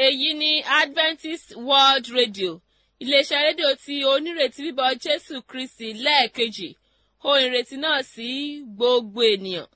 èyí ni Adventist World Radio iléeṣẹ́ rédíò tí onírètí bíbọ̀ Jésù Kristi lẹ́ẹ̀kejì ohùn ìrètí náà sí gbogbo ènìyàn.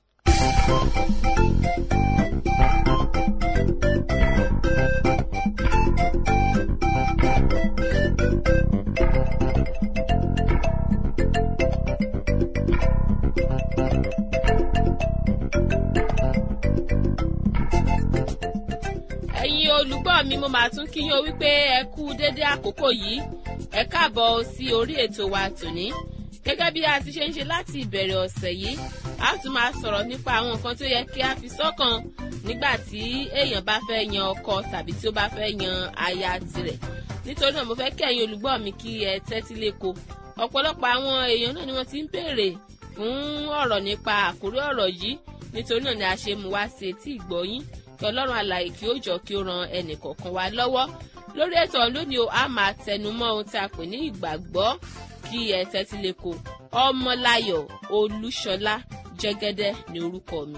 ẹ̀yin olùgbọ́ mi mo máa tún kí yín o wípé ẹ kú dédé àkókò yìí ẹ káàbọ̀ sí orí ètò wa tòní gẹ́gẹ́ bí a ti ṣe ń ṣe láti ìbẹ̀rẹ̀ ọ̀sẹ̀ yìí a tún máa sọ̀rọ̀ nípa àwọn nǹkan tó yẹ kí a fi sọ́kàn nígbà tí èèyàn bá fẹ́ yan ọkọ tàbí tí ó bá fẹ́ yan aya tirẹ̀ nítorí náà mo fẹ́ kí ẹ̀yin olùgbọ́ mi kí ẹ tẹ́tí lẹ́kọ̀ọ́ ọ̀pọ̀lọpọ̀ àwọn èèyàn náà ni wọ́n ti ń béèrè fún ọ̀rọ̀ nípa àkórí ọ̀rọ̀ yìí nítorí náà ni a ṣe mú wá sí etí ìgbọ́yín kí Ọlọ́run alààyè kí ó jọ kí ó ran ẹnì kọ̀ọ̀kan wa lọ́wọ́ lórí ètò lónìí o a máa tẹnumọ́ ohun tí a pè ní ìgbàgbọ́ kí ẹ tẹ́tí lẹ́kọ̀ọ́ Ọmọláyọ̀ Olúṣọlá Jẹ́gẹ́dẹ́ ni orúkọ mi.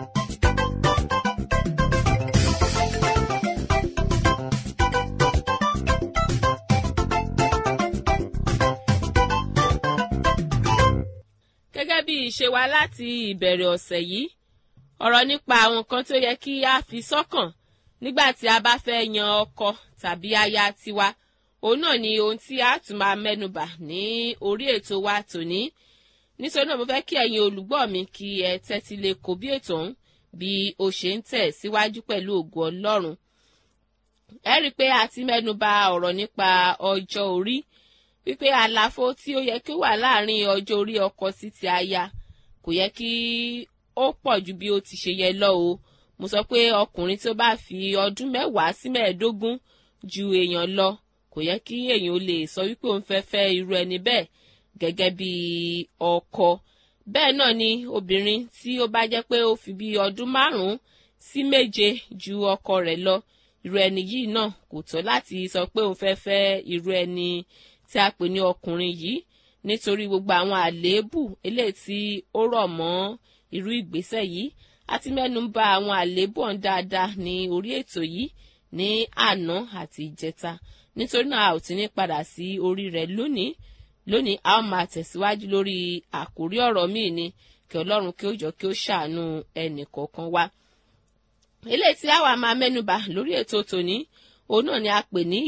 gẹ́gẹ́ bí ìṣe wa láti ìbẹ̀rẹ̀ ọ̀sẹ̀ yìí ọ̀rọ̀ nípa àwọn nǹkan tó yẹ kí a fi sọ́kàn nígbà tí a bá fẹ́ yan ọkọ tàbí aya tiwa òun náà ni ohun tí a tún máa mẹ́nubà ní orí ètò wa tòní nítorí náà mo fẹ́ kí ẹ̀yin olùgbọ́ mi kí ẹ tẹ́tí lẹ́kọ̀ọ́ bí ètò ọ̀hún bí ó ṣe ń tẹ̀ síwájú pẹ̀lú ògo Ọlọ́run ẹ rí i pé a ti mẹ́nubà ọ̀rọ̀ nípa ọjọ́ orí wípé àlàfo tí ó yẹ kí ó wà láàrin ọjọ́ orí ọkọ sí ti aya kò yẹ kí ó pọ̀ ju bí ó ti ṣe yẹ lọ o mo sọ pé ọkùnrin tí ó bá fi ọdún 10 sí 15 ju èèyàn lọ kò yẹ kí èèyàn ó lè sọ wípé òun fẹ́ fẹ́ irú ẹni bẹ́ẹ̀ gẹ́gẹ́ bí ọkọ bẹ́ẹ̀ náà ni obìnrin tí ó bá jẹ́ pé ó fi bí ọdún 5 sí 7 ju ọkọ rẹ̀ lọ irú ẹni yìí náà kò tọ́ láti sọ pé òun fẹ́ fẹ́ irú ẹni tí a pè ní ọkùnrin yìí nítorí gbogbo àwọn àléébù eléyìí tí ó rọ̀ mọ́ irú ìgbésẹ̀ yìí àti mẹ́nu bà àwọn àléébù ọ̀hún dáadáa ní orí ètò yìí ní àná àti ìjẹta nítorí náà a ò ti ní padà sí orí rẹ̀ lónìí a ó máa tẹ̀síwájú lórí àkórí ọ̀rọ̀ míì ni kí Ọlọ́run kí ó jọ kí ó ṣàánú ẹnì kọ̀ọ̀kan wa eléyìí tí àwa máa mẹ́nu bà lórí ètò tòní òun náà ni a pè ní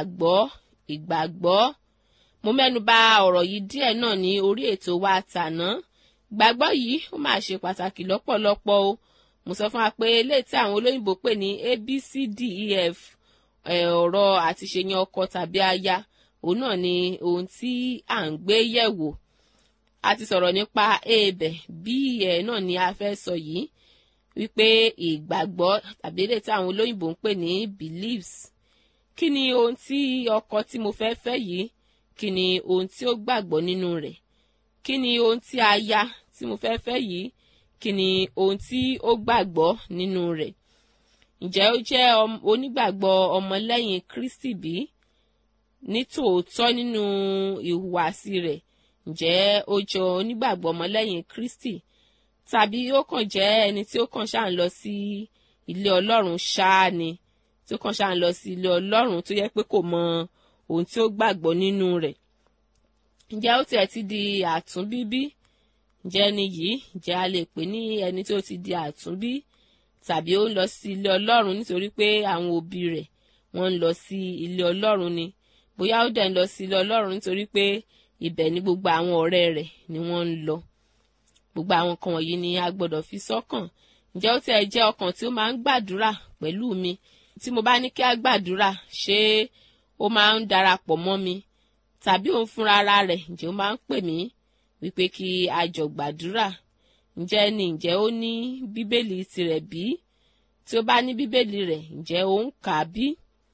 ìgbàgbọ́ mo mẹ́nu bà ọ̀rọ̀ yìí díẹ̀ náà ní orí ètò wa tàná gbàgbọ́ yìí ó máa ṣe pàtàkì lọ́pọ̀lọpọ̀ o mo sọ fún wa pé eléyìí tí àwọn olóyìnbó pè ní ABCDEF ọ̀rọ̀ àti ṣèyàn ọkọ tàbí aya òun náà ni ohun tí à ń gbé yẹ̀wò a ti sọ̀rọ̀ nípa ebẹ̀ bí náà ni a fẹ́ sọ yìí wípé ìgbàgbọ́ tàbí eléyìí tí àwọn olóyìnbó ń pè ní beliefs kí ni ohun tí ọkọ tí mo fẹ́ fẹ́ yìí kí ni ohun tí ó gbàgbọ́ nínú rẹ̀ kí ni ohun tí aya tí mo fẹ́ fẹ́ yìí kí ni ohun tí ó gbàgbọ́ nínú rẹ̀ ǹjẹ́ ó jẹ́ onígbàgbọ́ ọmọlẹ́yìn Kristi bí ní tòótọ́ nínú ìhùwàsí rẹ̀ ǹjẹ́ ó jọ onígbàgbọ́ ọmọlẹ́yìn Kristi tàbí ó kàn jẹ́ ẹni tí ó kàn ṣáà ń lọ sí ilé Ọlọ́run ṣáá ni tí ó kàn ṣáà ń lọ sí ilé Ọlọ́run tó yẹ pé kò mọ ohun tí ó gbàgbọ́ nínú rẹ̀ ǹjẹ́ ó tiẹ̀ ti di àtúnbí bí ǹjẹ́ ẹni yìí ǹjẹ́ a lè pè ní ẹni tí ó ti di àtúnbí tàbí ó ń lọ sí ilé Ọlọ́run nítorí pé àwọn òbí rẹ̀ wọ́n ń lọ sí ilé Ọlọ́run ni bóyá ó dẹ̀ ń lọ sí ilé Ọlọ́run nítorí pé ibẹ̀ ni gbogbo àwọn ọ̀rẹ́ rẹ̀ ni wọ́n ń lọ gbogbo àwọn kan wọ̀nyí ni a gbọ́dọ̀ fi sọ́kàn ǹjẹ́ ó tiẹ̀ jẹ́ ọkàn tí ó máa ń gbàdúrà pẹ̀lú mi tí mo bá ní kí a gbàdúrà ṣé ó máa ń darapọ̀ mọ́ mi tàbí òun fúnra ara rẹ̀ ǹjẹ́ ó máa ń pè mí wípé kí a jọ gbàdúrà ǹjẹ́ ó ní bíbélì tirẹ̀ bí tí ó bá ní bíbélì rẹ̀ ǹjẹ́ ó ń kà á bí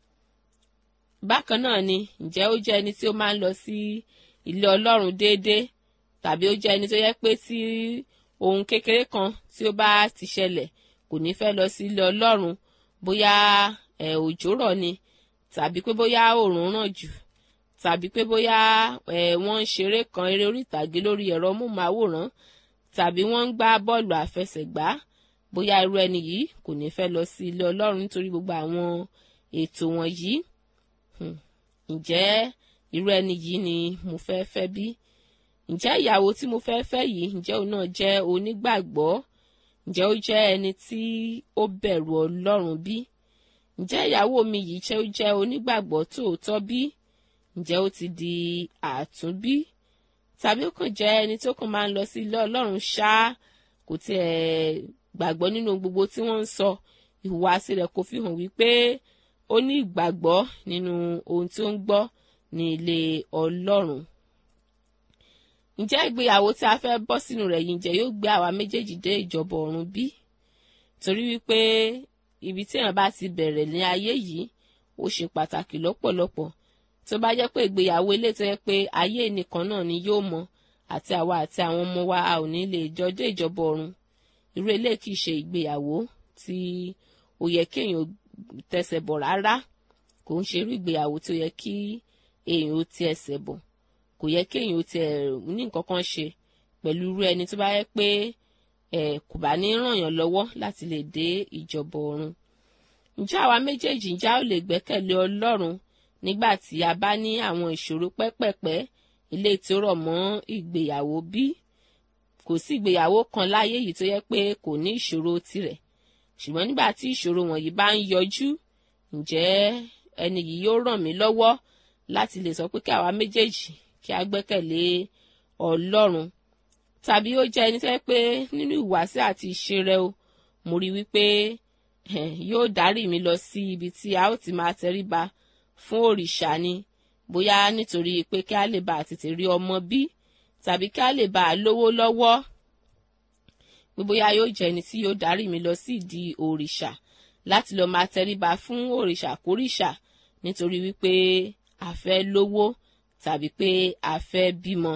bákan náà ni ǹjẹ́ ó jẹ́ ẹni tí ó máa ń lọ sí ilé Ọlọ́run déédéé tàbí ó jẹ́ ẹni tó yẹ pé tí ohun kékeré kan tí ó bá ti ṣẹlẹ̀ kò ní fẹ́ lọ sí ilé Ọlọ́run bóyá òjò rọ̀ ni tàbí pé bóyá oòrùn ràn jù tàbí pé bóyá wọ́n ń ṣeré kan eré orí ìtàgé lórí ẹ̀rọ móhùnmáwòrán tàbí wọ́n ń gbá bọ́ọ̀lù àfẹsẹ̀gbá bóyá irú ẹni yìí kò ní fẹ́ lọ sí ilé Ọlọ́run nítorí gbogbo àwọn ètò wọ̀nyí. Ǹjẹ́ irú ẹni yìí ni mo fẹ́ fẹ́ bí? Ǹjẹ́ ìyàwó tí mo fẹ́ fẹ́ yìí, ǹjẹ́ òun náà jẹ́ onígbàgbọ́? Ǹjẹ́ ó jẹ́ ẹni tí ó bẹ̀rù Ọlọ́run bí? Ǹjẹ́ ìyàwó mi yìí ó jẹ́ onígbàgbọ́ tòótọ́ bí? Ǹjẹ́ ó ti di àtúnbí? Tàbí ó kàn jẹ́ ẹni tó kàn máa ń lọ sí ilé Ọlọ́run ṣáá, kò tiẹ̀ gbàgbọ́ nínú gbogbo tí wọ́n ń sọ, ìhùwàsí rẹ̀ kò fi hàn wípé ó ní ìgbàgbọ́ nínú ohun tí ó ń gbọ́ ní ilé Ọlọ́run. Ǹjẹ́ ìgbéyàwó tí a fẹ́ bọ́ sínú rẹ̀ yìí, ǹjẹ́ yóò gbé àwa méjèèjì dé ìjọba ọ̀run bí? Torí wípé ibi tí èèyàn bá ti bẹ̀rẹ̀ ní ayé yìí ó ṣe pàtàkì lọ́pọ̀lọpọ̀. Tó bá jẹ́ pé ìgbéyàwó ilé tó yẹ pé ayé nìkan náà ni yóò mọ, àti àwa àti àwọn ọmọ wa a ò ní lè jọ dé ìjọba ọ̀run, irú ilé kìí ṣe ìgbéyàwó tí ó yẹ kí èèyàn tẹsẹ̀ bọ̀ rárá. Kò ń ṣe irú ìgbéyàwó tó yẹ kí èèyàn ó ti ẹsẹ̀ bọ̀. Kò yẹ kí èèyàn ó ti ní nǹkan kan ṣe pẹ̀lú irú ẹni tó bá yẹ pé kò bá ní ràn yàn lọ́wọ́ láti lè dé ìjọba ọ̀run. Ǹjẹ́ àwa méjèèjì ǹjẹ́ a ó lè gbẹ́kẹ̀lé Ọlọ́run nígbà tí a bá ní àwọn ìṣòro pẹ́pẹ̀pẹ́ ilé tí ó rọ̀ mọ́ ìgbéyàwó bí? Kò sí ìgbéyàwó kan láyé yìí tó yẹ pé kò ní ìṣòro tirẹ̀. Ṣùgbọ́n nígbà tí ìṣòro wọ̀nyí bá ń yọjú, ǹjẹ́ ẹni yìí yóò ràn mí lọ́wọ́ láti lè sọ pé kí àwa méjèèjì kí a gbẹ́kẹ̀lé Ọlọ́run? Tàbí ó jẹ́ ẹni tó yẹ pé nínú ìwàsí àti ìṣe rẹ̀ o, mo rí wípé yóò dárí mi lọ sí ibi tí a ó ti máa tẹríba fún òrìṣà ni, bóyá nítorí pé kí a lè bá tètè rí ọmọ bí, tàbí kí a lè bá lówó lọ́wọ́. Pé bóyá yóò jẹ́ ẹni tí yóò dárí mi lọ sí ìdí òrìṣà láti lọ máa tẹríba fún òrìṣà kórìṣà nítorí wípé a fẹ́ lówó tàbí pé a fẹ́ bímọ.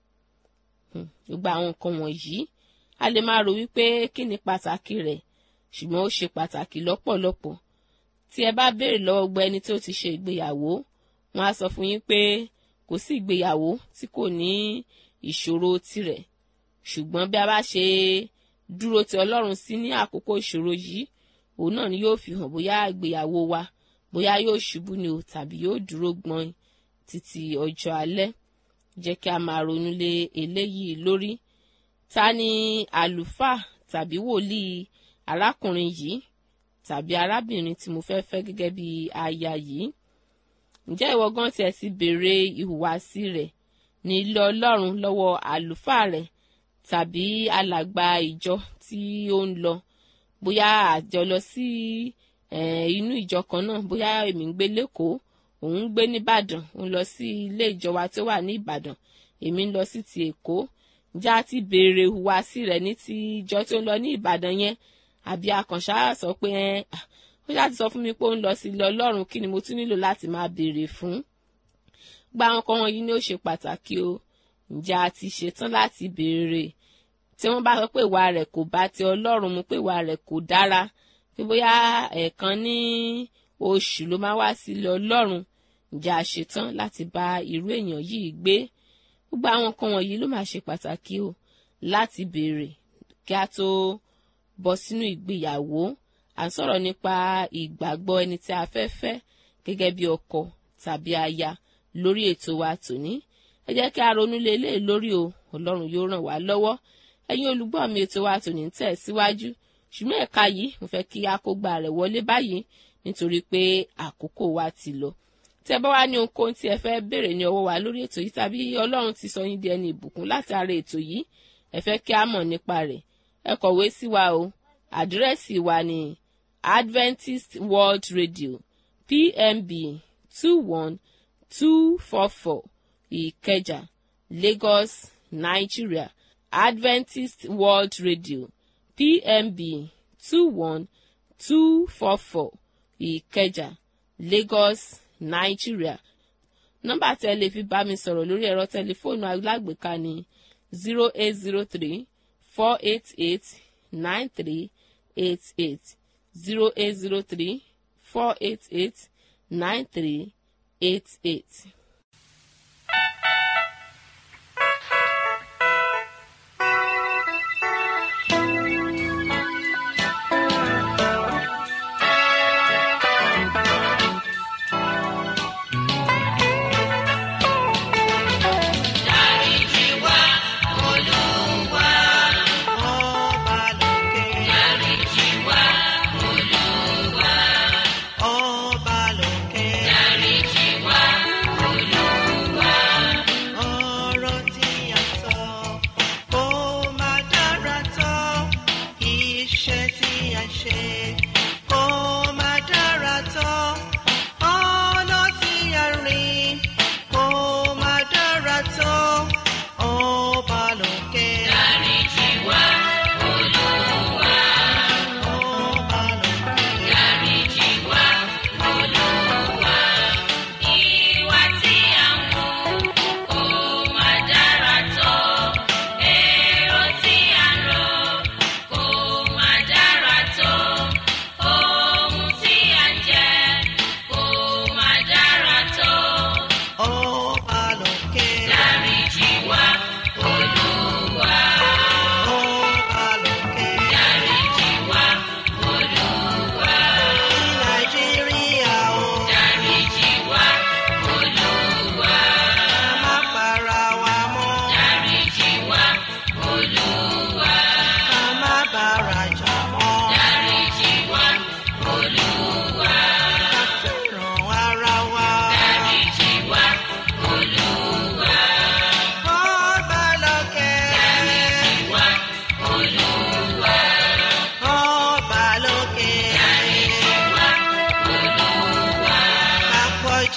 Gbogbo àwọn nǹkan wọ̀nyí a lè máa rò wípé kí ni pàtàkì rẹ̀, ṣùgbọ́n ó ṣe pàtàkì lọ́pọ̀lọpọ̀. Tí ẹ bá béèrè lọ́wọ́ gbogbo ẹni tó ti ṣe ìgbéyàwó, wọ́n á sọ fún yín pé kò sí ìgbéyàwó tí kò ní ìṣòro tirẹ̀. Ṣùgbọ́n bí a bá ṣe dúró ti Ọlọ́run sí ní àkókò ìṣòro yìí, òun náà ni yóò fi hàn bóyá ìgbéyàwó wa bóyá yóò ṣubú ni o tàbí yóò dúró gbọ̀n títí ọjọ́ alẹ́. Jẹ́ kí a máa ronú lé eléyìí lórí. Ta ni àlùfáà tàbí wòlíì arákùnrin yìí tàbí arábìnrin tí mo fẹ́ fẹ́ gẹ́gẹ́ bí aya yìí? Ǹjẹ́ ìwọ gan tiẹ̀ ti béèrè ìhùwàsí rẹ̀ ní ilé Ọlọ́run lọ́wọ́ àlùfáà rẹ̀ tàbí alàgbà ìjọ tí ó ń lọ? Bóyá àjọ lọ sí inú ìjọ kan náà, bóyá èmi ń gbé l'Ékòó, òun ń gbé n'Íbàdàn, òun lọ sí ilé ìjọ wa tó wà ní Ìbàdàn, èmi ń lọ sí ti Èkó. Ǹjẹ́ a ti béèrè ìhùwàsí rẹ̀ ní ti ìjọ tó ń lọ ní Ìbàdàn yẹn? Àbí akànṣá sọ pé ó ṣáà ti sọ fún mi pé ó ń lọ sí ilé Ọlọ́run, kí ni mo tún nílò láti máa béèrè fún? Gba àwọn kan wọ̀nyí ni ó ṣe pàtàkì o. Ǹjẹ́ a ti ṣetán láti béèrè? Tí wọ́n bá sọ pé ìwà rẹ̀ kò bá ti Ọlọ́run mu, pé ìwà rẹ̀ kò dára, pé bóyá ẹ̀ẹ̀kan ní oṣù ló máa wá sí ilé Ọlọ́run, ǹjẹ́ a ṣetán láti bá irú èèyàn yìí gbé? Gbogbo àwọn nǹkan wọ̀nyí ló máa ṣe pàtàkì o láti béèrè kí a tó bọ́ sínú ìgbéyàwó. À ń sọ̀rọ̀ nípa ìgbàgbọ́ ẹni tí a fẹ́ fẹ́ gẹ́gẹ́ bí ọkọ tàbí aya lórí ètò wa tòní. Ẹ jẹ́ kí a ronú lé eléyìí lórí o. Ọlọ́run yóò ràn wá lọ́wọ́. Ẹ̀yin olùgbọ́ mi, ètò wa tòní ń tẹ̀ síwájú, ṣùgbọ́n ẹ̀ka yìí mo fẹ́ kí a kó gba rẹ̀ wọlé báyìí nítorí pé àkókò wa ti lọ. Tẹ́ bá wá ní ohunkóhun tí ẹ fẹ́ béèrè ní ọwọ́ wa lórí ètò yìí, tàbí Ọlọ́run ti sọ yín di ẹni ìbùkún látara ètò yìí, ẹ fẹ́ kí a mọ̀ nípa rẹ̀, ẹ kọ̀wé sí wa o. Àdírẹ́sì wa ni Adventist World Radio, PMB 21244, Ìkẹjà, Lagos, Nigeria. Adventist World Radio, PMB 21244, Ìkẹjà, Lagos, Nigeria. Nọ́mbà tẹ́ lè fi bá mi sọ̀rọ̀ lórí ẹ̀rọ tẹlifóònù alágbèéká ni 0803 488 9388, 0803 488 9388.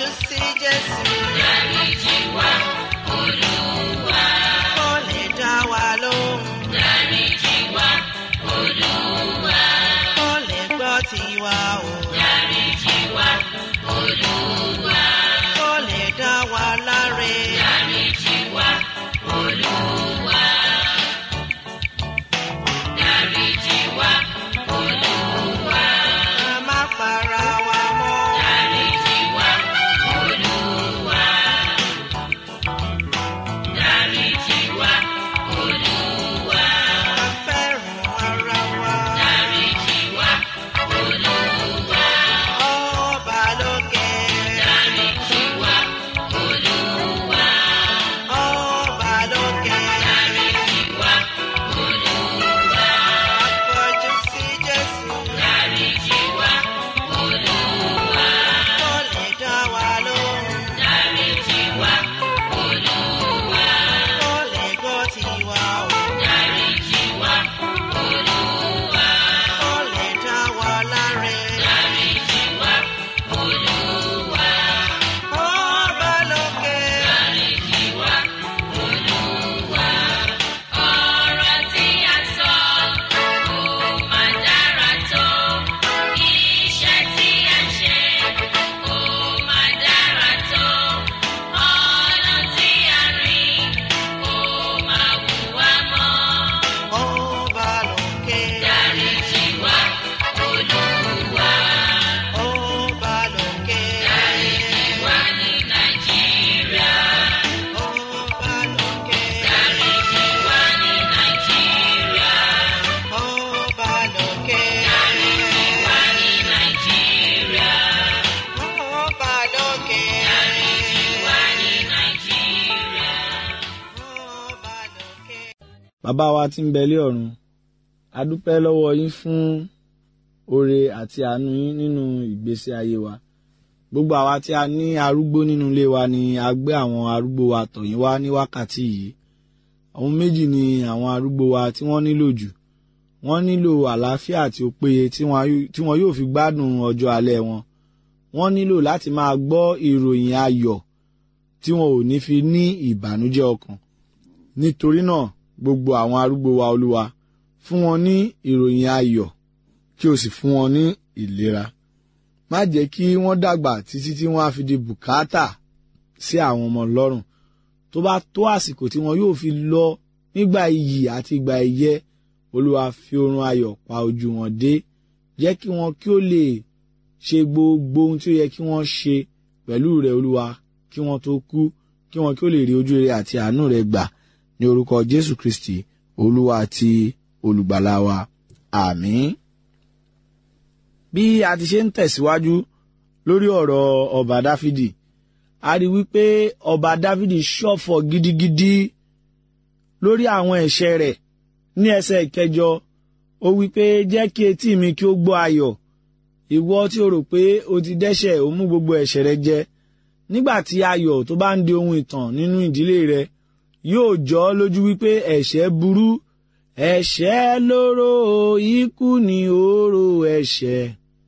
kọjú sí Jésù. Dáríjì wá, Olúwa. Kó lè dá wa lóhùn. Dáríjì wá, Olúwa. Kó lè gbọ́ tiwa o. Dáríjì wá, Olúwa. Kó lè dá wa láre. Dáríjì wá, Olúwa. Dáríjì wá, Olúwa. Ká má para wa mọ́. Dáríjì wá, Olúwa. Dáríjì wá, Olúwa. Ká fẹ́ràn ara wa. Dáríjì wá, Olúwa. Ọba lókè. Dáríjì wá, Olúwa. Ọba lókè. Dáríjì wá, Olúwa. Kọjú sí Jésù. Dáríjì wá, Olúwa. Kó lè dá wa lóhùn. Dáríjì wá, Olúwa. Kó lè gbọ́ tiwa o. Dáríjì wá, Olúwa. Kó lè dá wa láre. Dáríjì wá, Olúwa. Ọba lókè. Dáríjì wá, Olúwa. Ọ̀rọ̀ tí a sọ kò má dára tó. Iṣẹ́ tí a ṣe kò má dára tó. Ọ̀nà tí a rìn kò má wù wá mọ́. Ọba lókè. Dáríjì wá, Olúwa. Ọba lókè. Dáríjì wá ní Nàìjíríà. Ọba lókè. Dáríjì wá ní Nàìjíríà. Ọba lókè. Dáríjì wá ní Nàìjíríà. Ọba lókè. Dáríjì wá ní Nàìjíríà. Ọba lókè. Bàbá wa tí ń bẹ lé ọ̀run, a dúpẹ́ lọ́wọ́ yín fún oore àti àánú yín nínú ìgbésí ayé wa. Gbogbo àwa tí a ní arúgbó nínú ilé wa ni a gbé àwọn arúgbó wa tọ̀ yín wá ní wákàtí yìí. Àwọn méjì ni àwọn arúgbó wa tí wọ́n nílò jù. Wọ́n nílò àlàáfíà tí ó péye tí wọn yóò fi gbádùn ọjọ́ alẹ́ wọn. Wọ́n nílò láti máa gbọ́ ìròyìn ayọ̀ tí wọn ò ní fi ní ìbànújẹ́ ọkàn. Nítorí náà, gbogbo àwọn arúgbó wa Olúwa, fún wọn ní ìròyìn ayọ̀ kí o sì fún wọn ní ìlera. Má jẹ́ kí wọ́n dàgbà títí tí wọ́n á fi di bùkátà sí àwọn ọmọ lọ́rùn. Tó bá tó àsìkò tí wọn yóò fi lọ nígbà iyì àti ìgbà ẹ̀yẹ, Olúwa fi oorun ayọ̀ pa ojú wọn dé. Jẹ́ kí wọn kí ó lè ṣe gbogbo ohun tí ó yẹ kí wọ́n ṣe pẹ̀lú rẹ̀ Olúwa kí wọ́n tó kú, kí wọn kí ó lè rí ojú rere àti àánú rẹ̀ gbà ní orúkọ Jésù Kristi, Olúwa àti olùgbàlà wa. Àmín. Bí a ti ṣe ń tẹ̀síwájú lórí ọ̀rọ̀ ọba Dáfídì, a rí wípé ọba Dáfídì ṣọ̀fọ̀ gidigidi lórí àwọn ẹ̀ṣẹ̀ rẹ̀. Ní ẹsẹ̀ ìkẹjọ, ó wípé jẹ́ kí etí mi kí ó gbọ́ ayọ̀, ìwọ tí o rò pé o ti dẹ́ṣẹ̀, o mú gbogbo ẹ̀ṣẹ̀ rẹ jẹ. Nígbà tí ayọ̀ tó bá ń di ohun ìtàn nínú ìdílé rẹ, yóò jọ ọ́ lójú wípé ẹ̀ṣẹ̀ burú. Ẹ̀ṣẹ̀ lóró, ikú ni oró ẹ̀ṣẹ̀.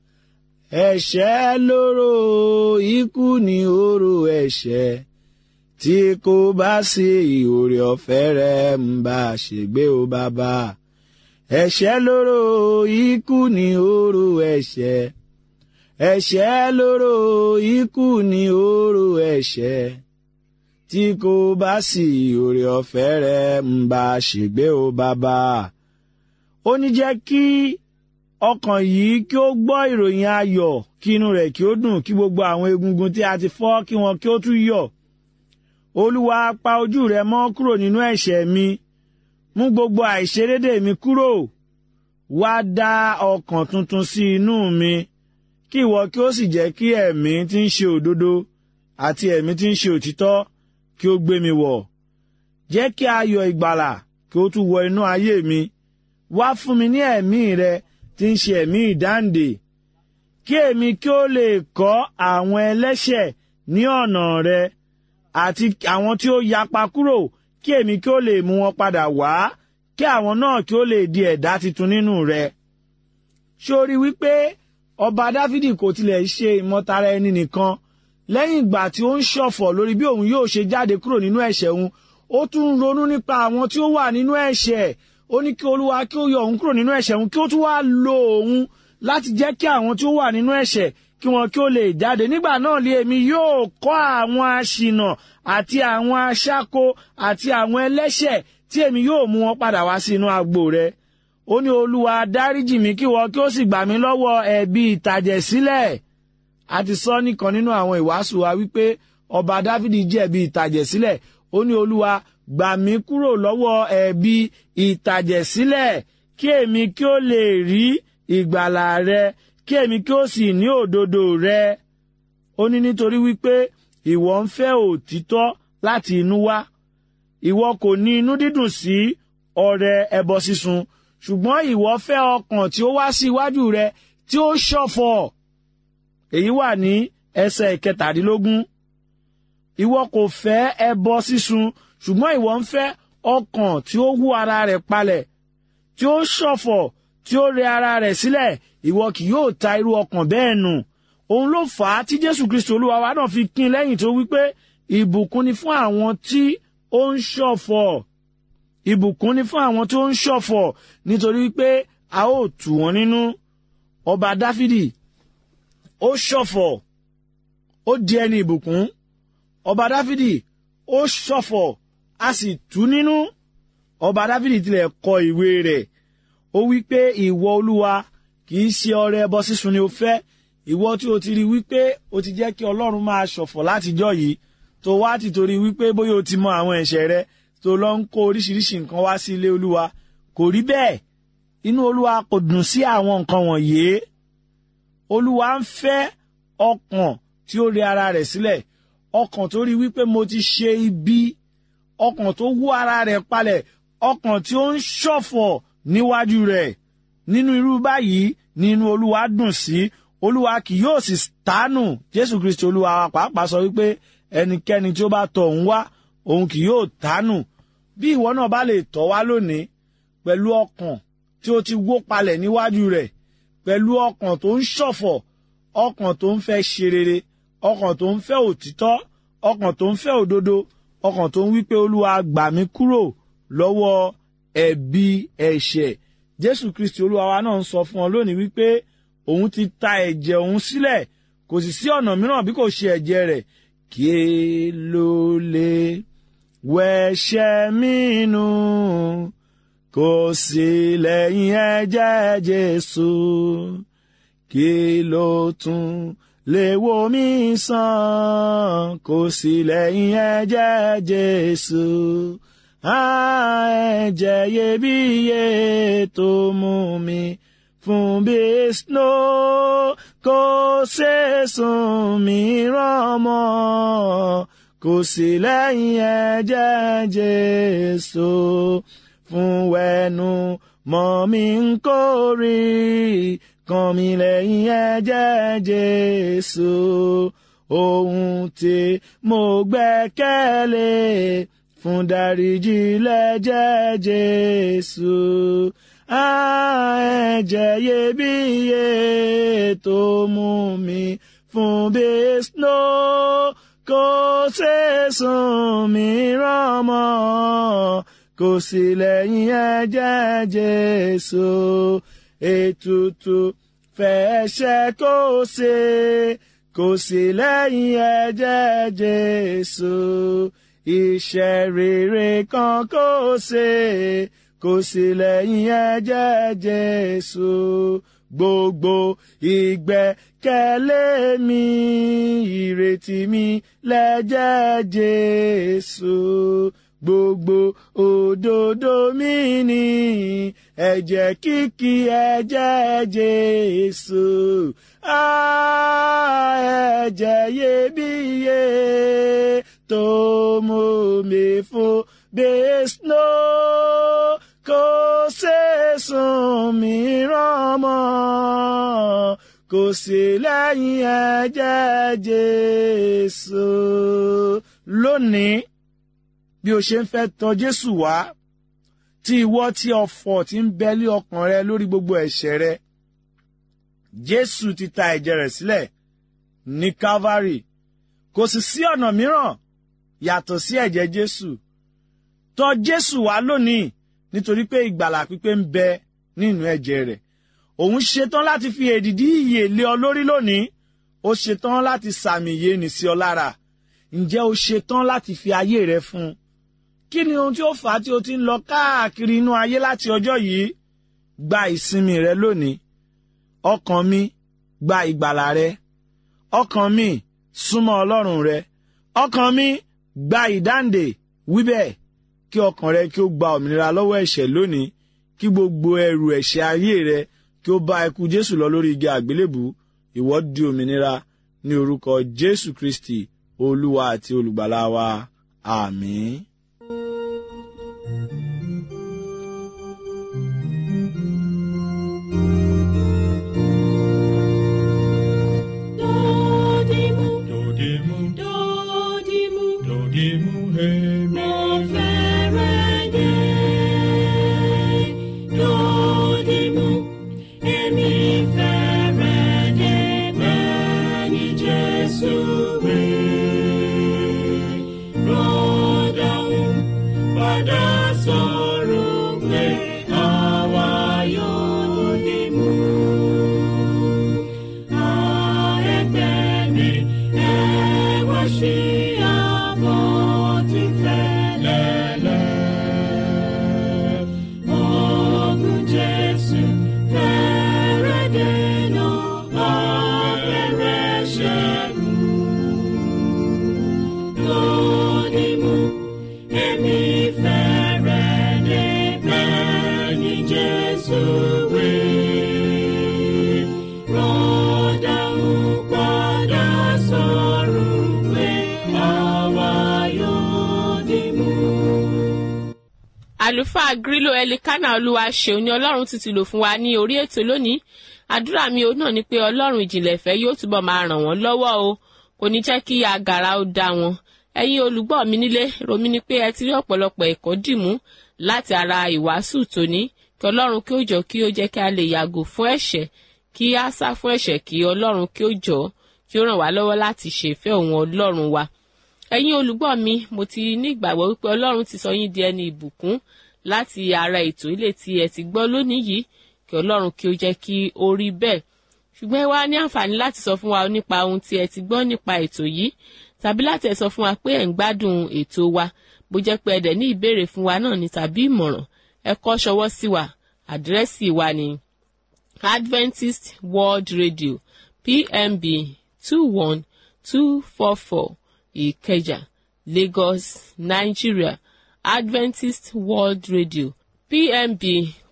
Ẹ̀ṣẹ̀ lóró, ikú ni oró ẹ̀ṣẹ̀. Tí kò bá sí ìhòòrè ọ̀fẹ́ rẹ̀ ń bá ṣègbé o bàbá. Ẹ̀ṣẹ̀ lóró, ikú ni oró ẹ̀ṣẹ̀. Ẹ̀ṣẹ̀ lóró, ikú ni oró ẹ̀ṣẹ̀. Tí kò bá sí ìhòòrè ọ̀fẹ́ rẹ̀ ń bá ṣègbé o bàbá. Ó ní jẹ́ kí ọkàn yìí kí ó gbọ́ ìròyìn ayọ̀, kí inú rẹ̀ kí ó dùn, kí gbogbo àwọn egungun tí a ti fọ́ kí wọn kí ó tún yọ̀. Olúwa, pa ojú rẹ mọ́ kúrò nínú ẹ̀ṣẹ̀ mi, mú gbogbo àìṣedéédé mi kúrò. Wá dá ọkàn tuntun sí inú mi, kí ìwọ kí ó sì jẹ́ kí ẹ̀mí tí ń ṣe òdodo àti ẹ̀mí tí ń ṣe òtítọ́ kí ó gbé mi wọ̀. Jẹ́ kí ayọ̀ ìgbàlà kí ó tún wọ inú ayé mi. Wá fún mi ní ẹ̀mí rẹ tí ń ṣe ẹ̀mí ìdáǹdè, kí èmi kí ó lè kọ́ àwọn ẹlẹ́ṣẹ̀ ní ọ̀nà rẹ, àti àwọn tí ó yapa kúrò, kí èmi kí ó lè mú wọn padà wá, kí àwọn náà kí ó lè di ẹ̀dá titun nínú rẹ. Ṣé o rí wípé ọba Dáfídì kò tilẹ̀ ṣe ìmọ̀tara ẹni nìkan lẹ́yìn ìgbà tí ó ń ṣọ̀fọ̀ lórí bí òun yóò ṣe jáde kúrò nínú ẹ̀ṣẹ̀ òun, ó tún ń ronú nípa àwọn tí ó wà nínú ẹ̀ṣẹ̀. Ó ní kí Olúwa kí ó yọ òun kúrò nínú ẹ̀ṣẹ̀ òun, kí ó tún wá lo òun láti jẹ́ kí àwọn tí ó wà nínú ẹ̀ṣẹ̀ kí wọn kí ó lè jáde. Nígbà náà lé èmi yóò kọ́ àwọn aṣìnà àti àwọn aṣáko àti àwọn ẹlẹ́ṣẹ̀ tí èmi yóò mú wọn padà wá sí inú agbo rẹ. Ó ní Olúwa dáríjì mí kí wọ́n kí ó sì gbà mí lọ́wọ́ ẹ̀bi ìtàjẹ̀sílẹ̀. A ti sọ nìkan nínú àwọn ìwàásù wa wípé ọba Dáfídì jẹ̀bi ìtàjẹ̀sílẹ̀. Ó ní Olúwa gbà mí kúrò lọ́wọ́ ẹ̀bi ìtàjẹ̀sílẹ̀ kí èmi kí ó lè rí ìgbàlà rẹ, kí èmi kí ó sì ní òdodo rẹ. Ó ní nítorí wípé ìwọ ń fẹ́ òtítọ́ láti inú wá. Ìwọ kò ní inú dídùn sí ọrẹ ẹbọ sísun, ṣùgbọ́n ìwọ fẹ́ ọkàn tí ó wá sí iwájú rẹ tí ó ṣọ̀fọ̀. Èyí wà ní ẹsẹ̀ 17. Ìwọ kò fẹ́ ẹbọ sísun, ṣùgbọ́n ìwọ ń fẹ́ ọkàn tí ó wú ara rẹ̀ palẹ̀, tí ó ṣọ̀fọ̀, tí ó rẹ ara rẹ̀ sílẹ̀. Ìwọ kì yóò ta irú ọkàn bẹ́ẹ̀ nù. Òun ló fà á tí Jésù Kristi Olúwa wa náà fi kín lẹ́yìn tó wípé ìbùkún ni fún àwọn tí ó ń ṣọ̀fọ̀. Ìbùkún ni fún àwọn tí ó ń ṣọ̀fọ̀, nítorí wípé a ó tù wọ́n nínú. Ọba Dáfídì ó ṣọ̀fọ̀, ó di ẹni ìbùkún. Ọba Dáfídì ó ṣọ̀fọ̀, a sì tù nínú. Ọba Dáfídì tilẹ̀ kọ ìwé rẹ̀. Ó wípé ìwọ Olúwa kì í ṣe ọrẹ ẹbọ sísun ni o fẹ́. Ìwọ tí o ti rí wípé o ti jẹ́ kí Ọlọ́run máa ṣọ̀fọ̀ látijọ́ yìí, tó wá ti torí wípé bóyá o ti mọ àwọn ẹ̀ṣẹ̀ rẹ tó lọ ń kó oríṣiríṣi nǹkan wá sí ilé Olúwa. Kò rí bẹ́ẹ̀. Inú Olúwa kò dùn sí àwọn nǹkan wọ̀nyí. Olúwa ń fẹ́ ọkàn tí ó rẹ ara rẹ̀ sílẹ̀, ọkàn tó rí wípé mo ti ṣe ibi, ọkàn tó wú ara rẹ̀ palẹ̀, ọkàn tí ó ń ṣọ̀fọ̀ níwájú rẹ̀. Nínú irú báyìí ni inú Olúwa dùn sí. Olúwa kì yóò sì tánù. Jésù Kristi Olúwa wa pàápàá sọ wípé ẹnikẹ́ni tí ó bá tọ̀ òun wá, òun kì yóò tánù. Bí ìwọ náà bá lè tọ̀ wá lónìí pẹ̀lú ọkàn tí ó ti wó palẹ̀ níwájú rẹ̀, pẹ̀lú ọkàn tó ń ṣọ̀fọ̀, ọkàn tó ń fẹ́ ṣe rere, ọkàn tó ń fẹ́ òtítọ́, ọkàn tó ń fẹ́ òdodo, ọkàn tó ń wípé Olúwa gbà mí kúrò lọ́wọ́ ẹ̀bi ẹ̀ṣẹ̀. Jésù Kristi Olúwa wa náà ń sọ fún ọ lónìí wípé òun ti ta ẹ̀jẹ̀ òun sílẹ̀, kò sì sí ọ̀nà mìíràn bí kò ṣe ẹ̀jẹ̀ rẹ̀. Kí ló lè wẹ̀ṣẹ̀ mi nù? Kò sí lẹ́yìn ẹ̀jẹ̀ Jésù. Kí ló tún lè wò mí sàn? Kò sí lẹ́yìn ẹ̀jẹ̀ Jésù. Ẹ̀jẹ̀ iyebíye tó mú mi fún bí snow, kò sẹ́sùn mìíràn mọ́. Kò sí lẹ́yìn ẹ̀jẹ̀ Jésù. Fún wẹnu mọ́ mi ń kórè, kàn mí lẹ́yìn ẹ̀jẹ̀ Jésù. Ohun tí mo gbẹ́kẹ̀lé, fún dáríjì lẹ́jẹ̀ Jésù. Ẹ̀jẹ̀ iyebíye tó mú mi fún bí snow, kò sẹ́sùn mìíràn mọ́. Kò sí lẹ́yìn ẹ̀jẹ̀ Jésù. Ètùtù fẹ̀ṣẹ̀ kò ṣe, kò sí lẹ́yìn ẹ̀jẹ̀ Jésù. Iṣẹ́ rere kan kò ṣe, kò sí lẹ́yìn ẹ̀jẹ̀ Jésù. Gbogbo ìgbẹ́kẹ̀lé mi, ìrètí mi lẹ́jẹ̀ Jésù. Gbogbo òdodo mi ni ẹ̀jẹ̀ kìkì ẹ̀jẹ̀ Jésù. Ẹ̀jẹ̀ iyebíye tó mú mi fún bí snow, kò sẹ́sùn mìíràn mọ́. Kò sí lẹ́yìn ẹ̀jẹ̀ Jésù. Lónìí, bí o ṣe ń fẹ́ tọ̀ Jésù wá, tí ìwọ tí ọ̀fọ̀ tí ń bẹ lé ọkàn rẹ lórí gbogbo ẹ̀ṣẹ̀ rẹ, Jésù ti ta ẹ̀jẹ̀ rẹ̀ sílẹ̀ ní Calvary. kò sì sí ọ̀nà mìíràn yàtọ̀ sí ẹ̀jẹ̀ Jésù. Tọ̀ Jésù wá lónìí nítorí pé ìgbàlà pípé ń bẹ nínú ẹ̀jẹ̀ rẹ̀. Òun ṣetán láti fi èdìdí ìyè lé ọ lórí lónìí. Ó ṣetán láti sàmì ìyè nì sí ọ lára. Ǹjẹ́ o ṣetán láti fi ayé rẹ fún un? Kí ni ohun tí ó fà á tí o ti ń lọ káàkiri inú ayé láti ọjọ́ yìí? Gba ìsinmi rẹ lónìí. Ọkàn mi, gba ìgbàlà rẹ. Ọkàn mi, súnmọ́ Ọlọ́run rẹ. Ọkàn mi, gba ìdáǹdè. Wí bẹ́ẹ̀ kí ọkàn rẹ kí ó gba òmìnira lọ́wọ́ ẹ̀ṣẹ̀ lónìí, kí gbogbo ẹrù ẹ̀ṣẹ̀ ayé rẹ kí ó bá ikú Jésù lọ lórí igi àgbélébùú. Ìwọ di òmìnira ní orúkọ Jésù Kristi, Olúwa àti Olùgbàlà wa. Àmín. Àlùfáà Grílò Ẹlikánà Olúwaṣeun ni Ọlọ́run ti lò fún wa ní orí ètò lónìí. Àdúrà mi náà ni pé Ọlọ́run ìjìnlẹ̀ ìfẹ́ yóò túbọ̀ máa ràn wọ́n lọ́wọ́ o, kò ní jẹ́ kí agara ó dá wọn. Ẹ̀yin olùgbọ́ mi nílé, ròmí ni pé ẹ ti rí ọ̀pọ̀lọpọ̀ ẹ̀kọ́ dìmú láti ara ìwàásù tòní. Kí Ọlọ́run kí ó jọ kí ó jẹ́ kí a lè yàgò fún ẹ̀ṣẹ̀, kí a sá fún ẹ̀ṣẹ̀, kí Ọlọ́run kí ó jọ kí ó ràn wá lọ́wọ́ láti ṣe ìfẹ́ òun Ọlọ́run wa. Ẹ̀yin olùgbọ́ mi, mo ti ní ìgbàgbọ́ wípé Ọlọ́run ti sọ yín di ẹni ìbùkún láti ara ètò ilé tí ẹ ti gbọ́ lónìí yìí. Kí Ọlọ́run kí ó jẹ́ kí ó rí bẹ́ẹ̀. Ṣùgbọ́n ẹ wá ní àǹfààní láti sọ fún wa nípa ohun tí ẹ ti gbọ́ nípa ètò yìí, tàbí láti ẹ sọ fún wa pé ẹ̀ ń gbádùn ètò wa. Bó jẹ́ pé ẹ dẹ̀ ní ìbéèrè fún wa náà ni tàbí ìmọ̀ràn, ẹ kọ ṣọwọ́ sí wa. Àdírẹ́sì wa ni Adventist World Radio, PMB 21244 Ìkẹjà, Lagos, Nigeria. Adventist World Radio, PMB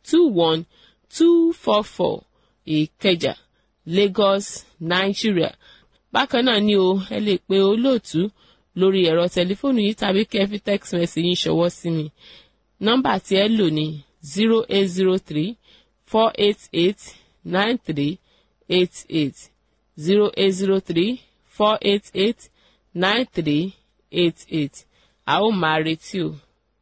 21244 Ìkẹjà, Lagos, Nigeria. Bákan náà ni o, ẹ lè pe olóòtú lórí ẹ̀rọ tẹlifóònù yìí tàbí kẹ́ fi text message yín ṣọwọ́ sí mi. Nọ́mbà tí ẹ lò ní 0803 488 9388 0803 488 9388. A ó máa retí o.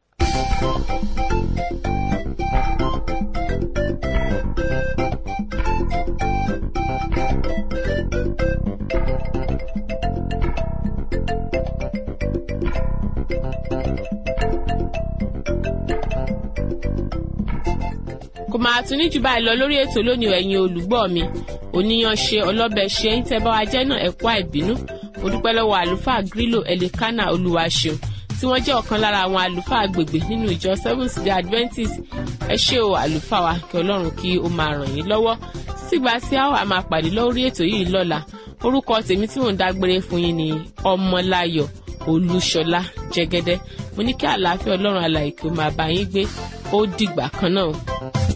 Kò máa tún ní jù báyìí lọ lórí ètò lónìí ẹ̀yin olùgbọ́ mi. Oníyan ṣe ọlọ́bẹ̀ ṣe ń tẹ́ bá wa jẹ́ náà ẹ̀kọ́ àìbínú. Mo dúpẹ́ lọ́wọ́ àlùfáà Grílò Ẹlikánà Olúwaṣeun tí wọ́n jẹ́ ọ̀kan lára àwọn àlùfáà agbègbè nínú ìjọ Seventh Day Adventist. Ẹ ṣé o àlùfáà wa, kí Ọlọ́run kí ó máa ràn yín lọ́wọ́. Sígbà tí a wà máa pàdé lórí ètò yìí lọ́la. Orúkọ tèmi tí mò ń dágbére fún yín ni Ọmọláyọ̀ Olúṣọlá Jẹ́gẹ́dẹ́. Mo ní kí àlàáfíà Ọlọ́run alààyè kí ó máa bá yín gbé. Ó dìgbà kan náà.